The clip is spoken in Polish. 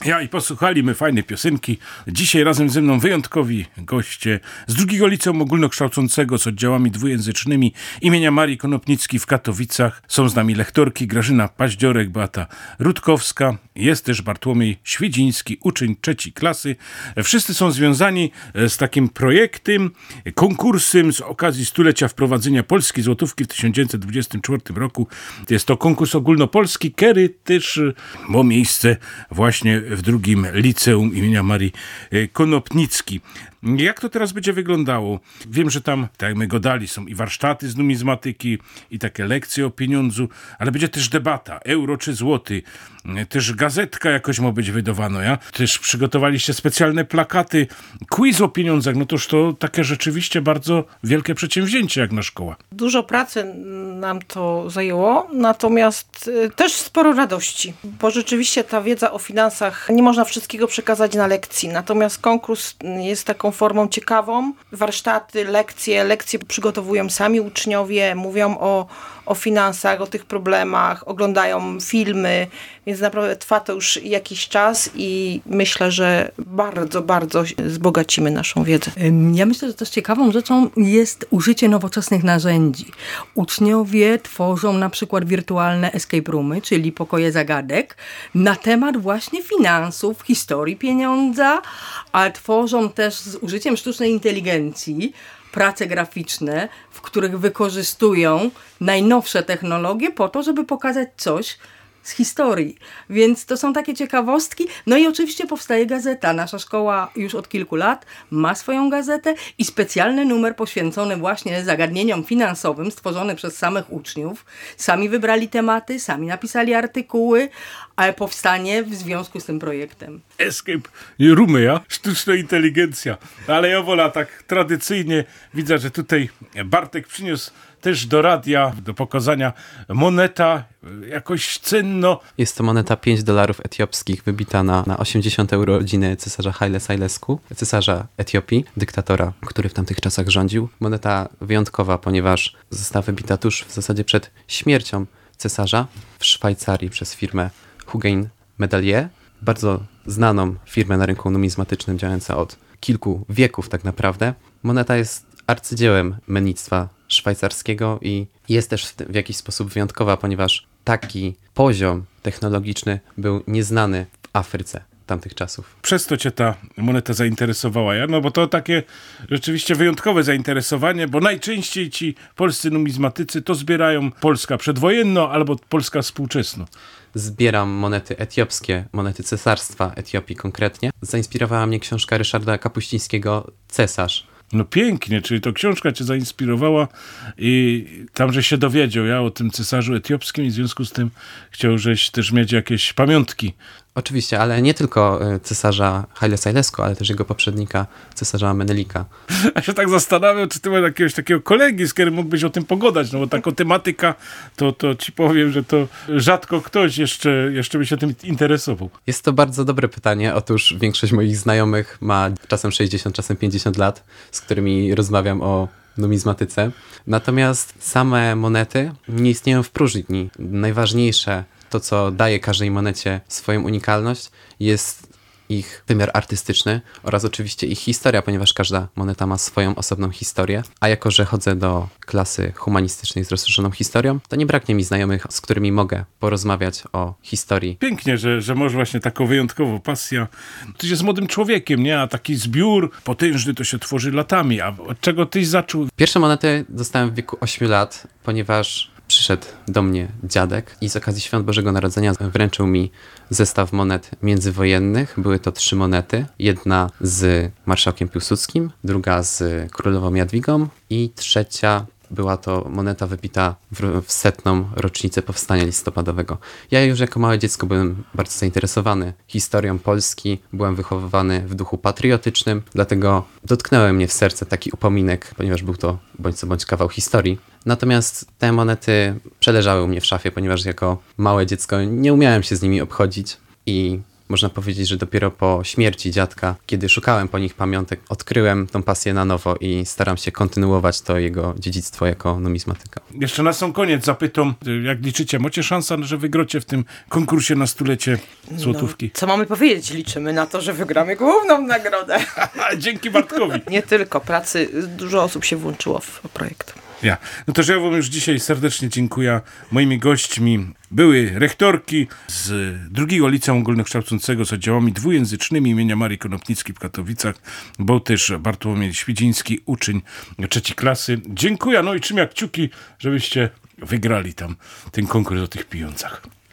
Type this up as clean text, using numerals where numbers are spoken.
Ja i posłuchaliśmy fajnej piosenki. Dzisiaj razem ze mną wyjątkowi goście z drugiego liceum ogólnokształcącego z oddziałami dwujęzycznymi imienia Marii Konopnickiej w Katowicach. Są z nami lektorki Grażyna Paździorek, Beata Rutkowska. Jest też Bartłomiej Świedziński, uczeń 3. klasy. Wszyscy są związani z takim projektem, konkursem z okazji stulecia wprowadzenia polskiej złotówki w 1924 roku. Jest to konkurs ogólnopolski, który też ma miejsce właśnie w drugim liceum imienia Marii Konopnickiej. Jak to teraz będzie wyglądało? Wiem, że tam, tak jak my go dali, są i warsztaty z numizmatyki, i takie lekcje o pieniądzu, ale będzie też debata, euro czy złoty, też gazetka jakoś ma być wydawana, ja? Też przygotowaliście specjalne plakaty, quiz o pieniądzach, no toż to takie rzeczywiście bardzo wielkie przedsięwzięcie jak na szkoła. Dużo pracy nam to zajęło, natomiast też sporo radości, bo rzeczywiście ta wiedza o finansach, nie można wszystkiego przekazać na lekcji, natomiast konkurs jest taką formą ciekawą. Warsztaty, lekcje przygotowują sami uczniowie, mówią o finansach, o tych problemach, oglądają filmy, więc naprawdę trwa to już jakiś czas i myślę, że bardzo, bardzo wzbogacimy naszą wiedzę. Ja myślę, że też ciekawą rzeczą jest użycie nowoczesnych narzędzi. Uczniowie tworzą na przykład wirtualne escape roomy, czyli pokoje zagadek, na temat właśnie finansów, historii pieniądza, ale tworzą też z użyciem sztucznej inteligencji prace graficzne, w których wykorzystują najnowsze technologie po to, żeby pokazać coś z historii. Więc to są takie ciekawostki. No i oczywiście powstaje gazeta. Nasza szkoła już od kilku lat ma swoją gazetę i specjalny numer poświęcony właśnie zagadnieniom finansowym, stworzony przez samych uczniów. Sami wybrali tematy, sami napisali artykuły, ale powstanie w związku z tym projektem. Escape roomy, ja? Sztuczna inteligencja. Ale ja wolę tak tradycyjnie. Widzę, że tutaj Bartek przyniósł też do radia, do pokazania moneta, jakoś cenno. Jest to moneta $5 etiopskich, wybita na 80. urodziny cesarza Haile Sailesu, cesarza Etiopii, dyktatora, który w tamtych czasach rządził. Moneta wyjątkowa, ponieważ została wybita tuż w zasadzie przed śmiercią cesarza w Szwajcarii przez firmę Huguin Medalier, bardzo znaną firmę na rynku numizmatycznym, działającą od kilku wieków tak naprawdę. Moneta jest arcydziełem mennictwa szwajcarskiego i jest też w jakiś sposób wyjątkowa, ponieważ taki poziom technologiczny był nieznany w Afryce tamtych czasów. Przez to cię ta moneta zainteresowała, ja? No bo to takie rzeczywiście wyjątkowe zainteresowanie, bo najczęściej ci polscy numizmatycy to zbierają Polska przedwojenno albo Polska współczesno. Zbieram monety etiopskie, monety cesarstwa Etiopii konkretnie. Zainspirowała mnie książka Ryszarda Kapuścińskiego „Cesarz”. No pięknie, czyli to książka cię zainspirowała i tam, że się dowiedział ja o tym cesarzu etiopskim i w związku z tym chciał, żeś też mieć jakieś pamiątki. Oczywiście, ale nie tylko cesarza Haile Sailesu, ale też jego poprzednika, cesarza Menelika. A się tak zastanawiam, czy ty masz jakiegoś takiego kolegi, z którym mógłbyś o tym pogadać, no bo taka tematyka, to ci powiem, że to rzadko ktoś jeszcze by się tym interesował. Jest to bardzo dobre pytanie. Otóż większość moich znajomych ma czasem 60, czasem 50 lat, z którymi rozmawiam o numizmatyce. Natomiast same monety nie istnieją w próżni. Najważniejsze, to co daje każdej monecie swoją unikalność, jest ich wymiar artystyczny oraz oczywiście ich historia, ponieważ każda moneta ma swoją osobną historię, a jako, że chodzę do klasy humanistycznej z rozszerzoną historią, to nie braknie mi znajomych, z którymi mogę porozmawiać o historii. Pięknie, że masz właśnie taką wyjątkową pasję. Tyś jest młodym człowiekiem, nie? A taki zbiór potężny to się tworzy latami. A od czego tyś zaczął? Pierwsze monety dostałem w wieku 8 lat, ponieważ przyszedł do mnie dziadek i z okazji Świąt Bożego Narodzenia wręczył mi zestaw monet międzywojennych. Były to 3 monety. Jedna z marszałkiem Piłsudskim, druga z królową Jadwigą i trzecia była to moneta wybita w 100. rocznicę Powstania Listopadowego. Ja już jako małe dziecko byłem bardzo zainteresowany historią Polski, byłem wychowywany w duchu patriotycznym, dlatego dotknęły mnie w serce taki upominek, ponieważ był to bądź co bądź kawał historii. Natomiast te monety przeleżały u mnie w szafie, ponieważ jako małe dziecko nie umiałem się z nimi obchodzić i można powiedzieć, że dopiero po śmierci dziadka, kiedy szukałem po nich pamiątek, odkryłem tą pasję na nowo i staram się kontynuować to jego dziedzictwo jako numizmatyka. Jeszcze na sam koniec zapytam, jak liczycie, macie szansę, że wygrocie w tym konkursie na stulecie złotówki? No, co mamy powiedzieć? Liczymy na to, że wygramy główną nagrodę. Dzięki Bartkowi. Nie tylko pracy, dużo osób się włączyło w projekt. Ja. No to, że ja wam już dzisiaj serdecznie dziękuję. Moimi gośćmi były rektorki z drugiego Liceum Ogólnokształcącego z oddziałami dwujęzycznymi imienia Marii Konopnickiej w Katowicach, bo też Bartłomiej Świdziński, uczeń 3. klasy. Dziękuję, no i trzymam kciuki, żebyście wygrali tam ten konkurs o tych pieniądzach.